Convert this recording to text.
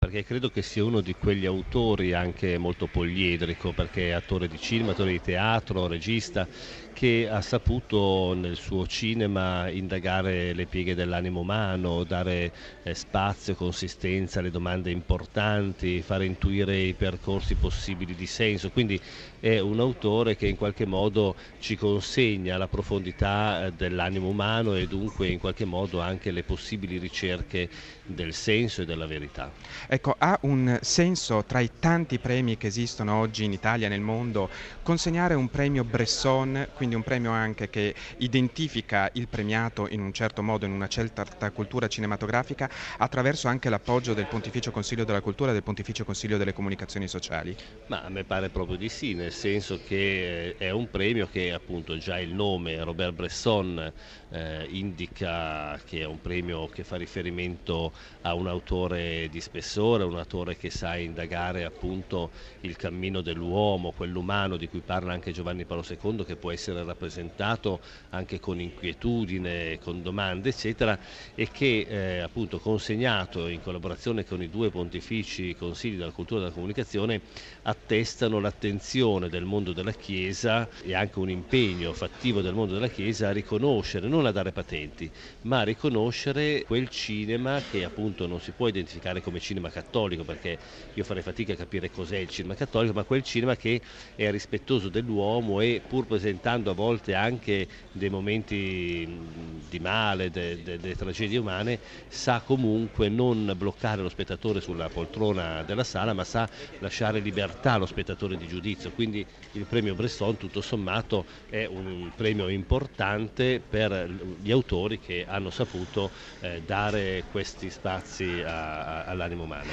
perché credo che sia uno di quegli autori anche molto poliedrico, perché è attore di cinema, attore di teatro, regista, che ha saputo nel suo cinema indagare le pieghe dell'animo umano, dare spazio, consistenza alle domande importanti, fare intuire i percorsi possibili di senso. Quindi è un autore che in qualche modo ci consegna la profondità dell'animo umano e dunque in qualche modo anche le possibili ricerche del senso e della verità. Ecco, ha un senso tra i tanti premi che esistono oggi in Italia e nel mondo consegnare un premio Bresson, quindi un premio anche che identifica il premiato in un certo modo, in una certa cultura cinematografica, attraverso anche l'appoggio del Pontificio Consiglio della Cultura e del Pontificio Consiglio delle Comunicazioni Sociali? Ma a me pare proprio di sì, nel senso che è un premio che appunto già il nome Robert Bresson indica che è un premio che fa riferimento a un autore di spessore, un autore che sa indagare appunto il cammino dell'uomo, quell'umano di cui parla anche Giovanni Paolo II, che può essere rappresentato anche con inquietudine, con domande eccetera, e che appunto consegnato in collaborazione con i due pontifici consigli della cultura e della comunicazione attestano l'attenzione del mondo della Chiesa e anche un impegno fattivo del mondo della Chiesa a riconoscere, non a dare patenti, ma a riconoscere quel cinema che appunto non si può identificare come cinema cattolico, perché io farei fatica a capire cos'è il cinema cattolico, ma quel cinema che è rispettoso dell'uomo e pur presentando a volte anche dei momenti di male, delle tragedie umane, sa comunque non bloccare lo spettatore sulla poltrona della sala, ma sa lasciare libertà allo spettatore di giudizio. Quindi il premio Bresson tutto sommato è un premio importante per gli autori che hanno saputo dare questi spazi all'animo umano.